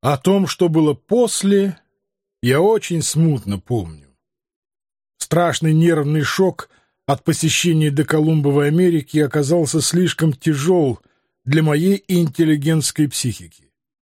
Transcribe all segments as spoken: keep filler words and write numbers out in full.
О том, что было после, я очень смутно помню. Страшный нервный шок от посещения доколумбовой Америки оказался слишком тяжел для моей интеллигентской психики.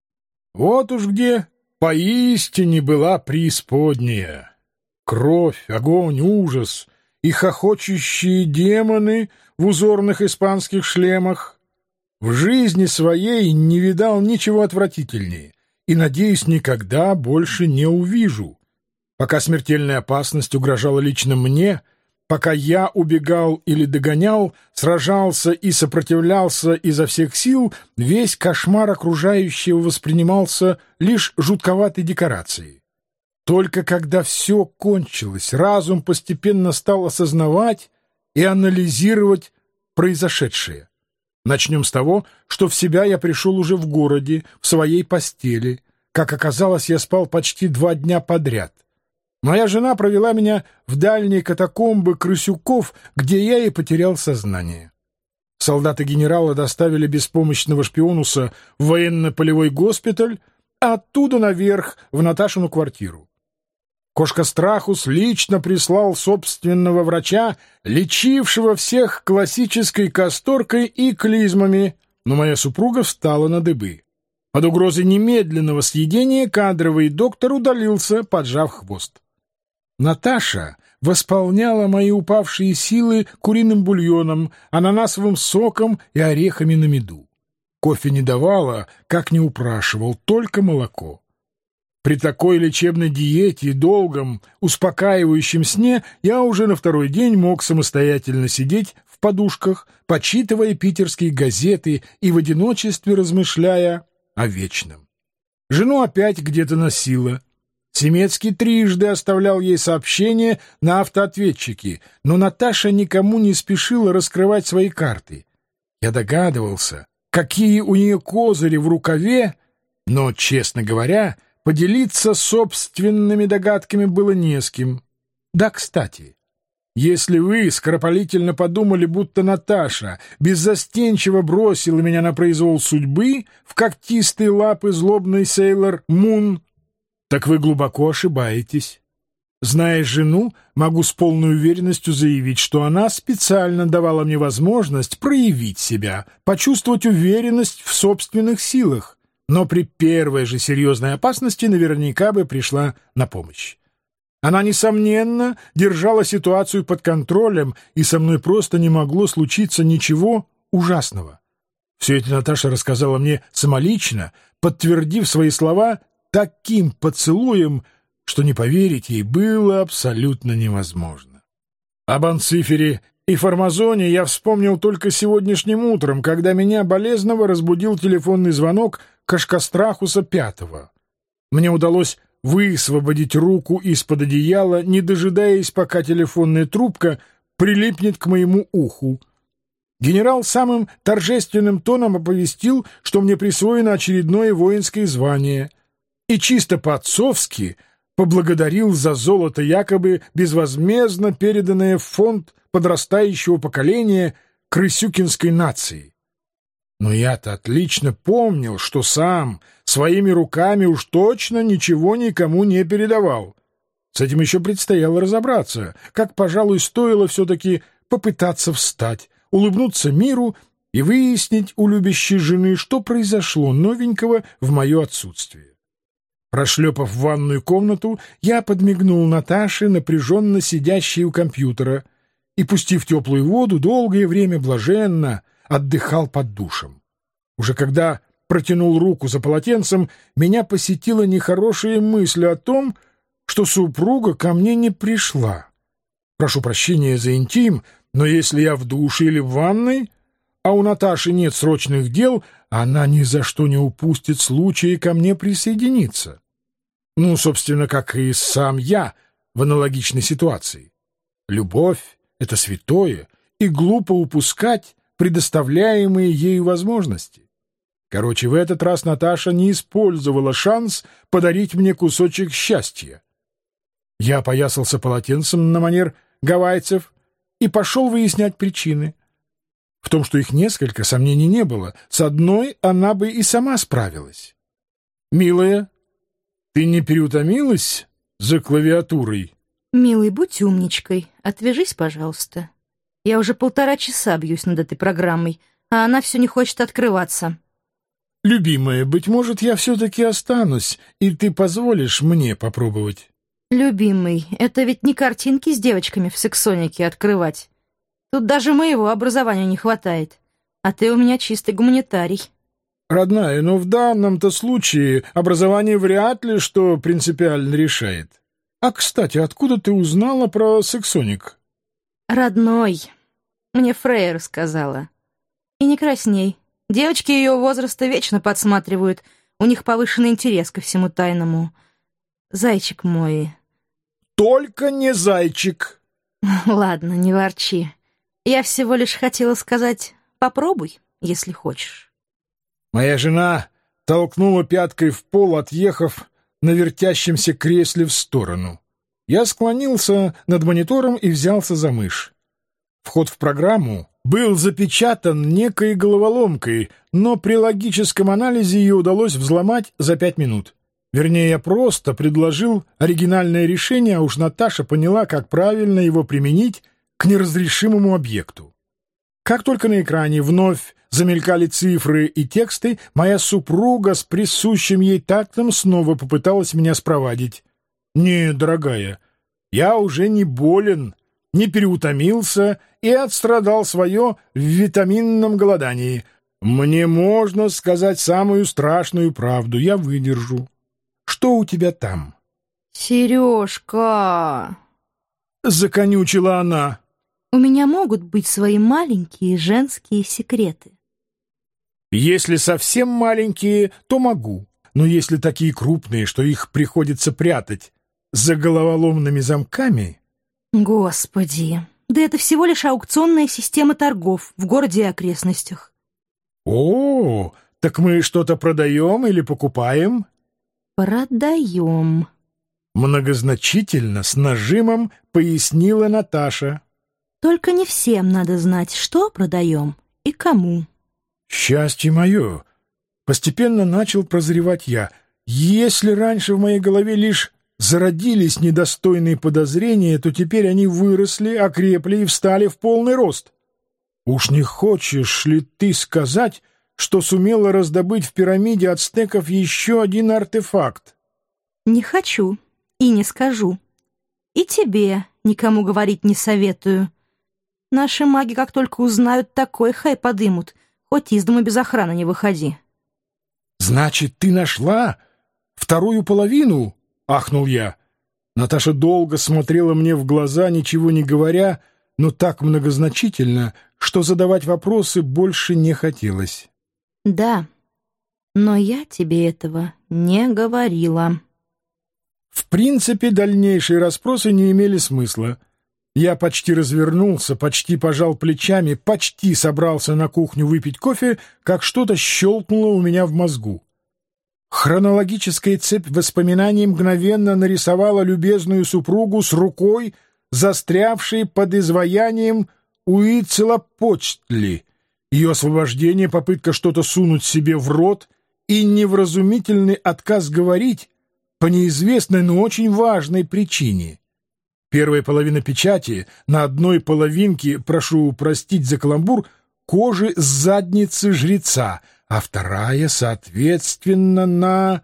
Вот уж где поистине была преисподняя. Кровь, огонь, ужас и хохочущие демоны в узорных испанских шлемах. В жизни своей не видал ничего отвратительнее и, надеюсь, никогда больше не увижу. Пока смертельная опасность угрожала лично мне, пока я убегал или догонял, сражался и сопротивлялся изо всех сил, весь кошмар окружающего воспринимался лишь жутковатой декорацией. Только когда все кончилось, разум постепенно стал осознавать и анализировать произошедшее. Начнем с того, что в себя я пришел уже в городе, в своей постели. Как оказалось, я спал почти два дня подряд. Моя жена провела меня в дальние катакомбы крысюков, где я и потерял сознание. Солдаты генерала доставили беспомощного шпионуса в военно-полевой госпиталь, а оттуда наверх, в Наташину квартиру. Кошка Страхус лично прислал собственного врача, лечившего всех классической касторкой и клизмами, но моя супруга встала на дыбы. Под угрозой немедленного съедения кадровый доктор удалился, поджав хвост. Наташа восполняла мои упавшие силы куриным бульоном, ананасовым соком и орехами на меду. Кофе не давала, как не упрашивал, только молоко. При такой лечебной диете и долгом, успокаивающем сне я уже на второй день мог самостоятельно сидеть в подушках, почитывая питерские газеты и в одиночестве размышляя о вечном. Жену опять где-то носило. Семецкий трижды оставлял ей сообщения на автоответчике, но Наташа никому не спешила раскрывать свои карты. Я догадывался, какие у нее козыри в рукаве, но, честно говоря, поделиться собственными догадками было не с кем. Да, кстати, если вы скоропалительно подумали, будто Наташа беззастенчиво бросила меня на произвол судьбы в когтистые лапы злобный сейлор Мун, так вы глубоко ошибаетесь. Зная жену, могу с полной уверенностью заявить, что она специально давала мне возможность проявить себя, почувствовать уверенность в собственных силах, но при первой же серьезной опасности наверняка бы пришла на помощь. Она, несомненно, держала ситуацию под контролем, и со мной просто не могло случиться ничего ужасного. Все это Наташа рассказала мне самолично, подтвердив свои слова таким поцелуем, что не поверить ей было абсолютно невозможно. Об Анцифере и Формазоне я вспомнил только сегодняшним утром, когда меня болезненно разбудил телефонный звонок Кошкострахуса пятого. Мне удалось высвободить руку из-под одеяла, не дожидаясь, пока телефонная трубка прилипнет к моему уху. Генерал самым торжественным тоном оповестил, что мне присвоено очередное воинское звание, и чисто по-отцовски поблагодарил за золото, якобы безвозмездно переданное в фонд подрастающего поколения крысюкинской нации. Но я-то отлично помнил, что сам своими руками уж точно ничего никому не передавал. С этим еще предстояло разобраться, как, пожалуй, стоило все-таки попытаться встать, улыбнуться миру и выяснить у любящей жены, что произошло новенького в мое отсутствие. Прошлепав в ванную комнату, я подмигнул Наташе, напряженно сидящей у компьютера, и, пустив теплую воду, долгое время блаженно отдыхал под душем. Уже когда протянул руку за полотенцем, меня посетила нехорошая мысль о том, что супруга ко мне не пришла. Прошу прощения за интим, но если я в душе или в ванной, а у Наташи нет срочных дел, она ни за что не упустит случая ко мне присоединиться. Ну, собственно, как и сам я в аналогичной ситуации. Любовь — это святое, и глупо упускать предоставляемые ею возможности. Короче, в этот раз Наташа не использовала шанс подарить мне кусочек счастья. Я опоясался полотенцем на манер гавайцев и пошел выяснять причины. В том, что их несколько, сомнений не было. С одной она бы и сама справилась. Милая, ты не переутомилась за клавиатурой? Милый, будь умничкой, отвяжись, пожалуйста. Я уже полтора часа бьюсь над этой программой, а она все не хочет открываться. Любимая, быть может, я все-таки останусь, и ты позволишь мне попробовать? Любимый, это ведь не картинки с девочками в сексонике открывать. Тут даже моего образования не хватает. А ты у меня чистый гуманитарий. Родная, но в данном-то случае образование вряд ли что принципиально решает. А, кстати, откуда ты узнала про сексоник? Родной. Мне Фрейя рассказала. И не красней. Девочки ее возраста вечно подсматривают. У них повышенный интерес ко всему тайному. Зайчик мой. Только не зайчик. Ладно, не ворчи. Я всего лишь хотела сказать, попробуй, если хочешь. Моя жена толкнула пяткой в пол, отъехав на вертящемся кресле в сторону. Я склонился над монитором и взялся за мышь. Вход в программу был запечатан некой головоломкой, но при логическом анализе ее удалось взломать за пять минут. Вернее, я просто предложил оригинальное решение, а уж Наташа поняла, как правильно его применить к неразрешимому объекту. Как только на экране вновь замелькали цифры и тексты, моя супруга с присущим ей тактом снова попыталась меня спровадить. «Нет, дорогая, я уже не болен, не переутомился и отстрадал свое в витаминном голодании. Мне можно сказать самую страшную правду, я выдержу. Что у тебя там?» «Сережка!» — законючила она. «У меня могут быть свои маленькие женские секреты». «Если совсем маленькие, то могу. Но если такие крупные, что их приходится прятать за головоломными замками...» «Господи, да это всего лишь аукционная система торгов в городе и окрестностях». «О, так мы что-то продаем или покупаем?» «Продаем», — многозначительно, с нажимом пояснила Наташа. «Только не всем надо знать, что продаем и кому». «Счастье мое!» — постепенно начал прозревать я. «Если раньше в моей голове лишь зародились недостойные подозрения, то теперь они выросли, окрепли и встали в полный рост. Уж не хочешь ли ты сказать, что сумела раздобыть в пирамиде ацтеков еще один артефакт?» «Не хочу и не скажу. И тебе никому говорить не советую. Наши маги, как только узнают, такой хай подымут, хоть из дома без охраны не выходи». «Значит, ты нашла вторую половину?» — ахнул я. Наташа долго смотрела мне в глаза, ничего не говоря, но так многозначительно, что задавать вопросы больше не хотелось. «Да, но я тебе этого не говорила». В принципе, дальнейшие расспросы не имели смысла. Я почти развернулся, почти пожал плечами, почти собрался на кухню выпить кофе, как что-то щелкнуло у меня в мозгу. Хронологическая цепь воспоминаний мгновенно нарисовала любезную супругу с рукой, застрявшей под изваянием Уитцелапочтли, ее освобождение, попытка что-то сунуть себе в рот и невразумительный отказ говорить по неизвестной, но очень важной причине. Первая половина печати на одной половинке, прошу простить за каламбур, кожи с задницы жреца, а вторая, соответственно, на...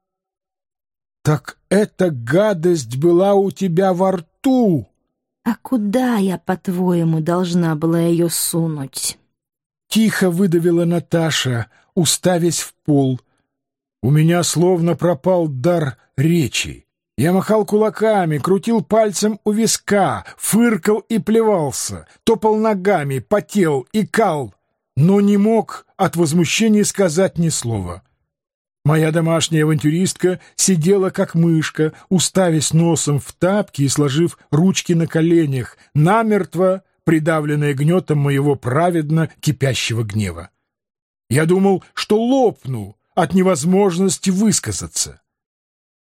«Так эта гадость была у тебя во рту!» «А куда я, по-твоему, должна была ее сунуть?» Тихо выдавила Наташа, уставясь в пол. У меня словно пропал дар речи. Я махал кулаками, крутил пальцем у виска, фыркал и плевался, топал ногами, потел, икал, но не мог от возмущения сказать ни слова. Моя домашняя авантюристка сидела как мышка, уставясь носом в тапки и сложив ручки на коленях, намертво придавленная гнетом моего праведно кипящего гнева. Я думал, что лопну от невозможности высказаться.